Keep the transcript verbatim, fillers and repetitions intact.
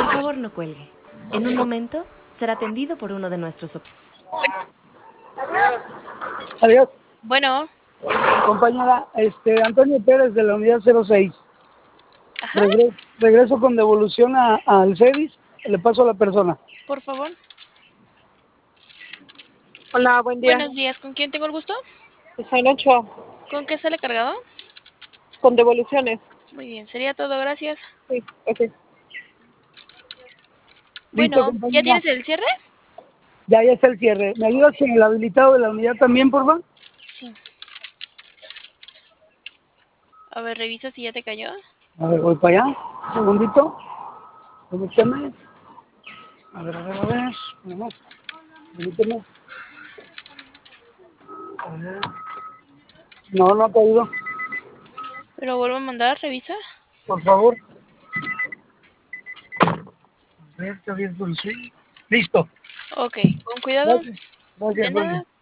Por favor, no cuelgue. En un momento será atendido por uno de nuestros... Adiós. Bueno. Compañera, este, Antonio Pérez de la unidad cero seis. Ajá. Regreso, regreso con devolución a- al CEDIS, le paso a la persona. Por favor. Hola, buen día. Buenos días. ¿Con quién tengo el gusto? Soy Ochoa, ¿Con qué sale cargado? con devoluciones. Muy bien. ¿Sería todo? Gracias. Sí, ok. Listo, Bueno, ¿ya compañera. tienes el cierre? Ya, ya está el cierre. ¿Me ayudas con el habilitado de la unidad también, por favor? Sí. A ver, revisa si ya te cayó. A ver, voy para allá. Un segundito. Permíteme. A ver, a ver, a ver. Vamos. Permíteme. A ver. No, no ha caído. Pero vuelvo a mandar, revisa. Por favor. A ver, está bien, dulce. Listo. Ok, con cuidado. Gracias. Gracias, De nada. Sonia.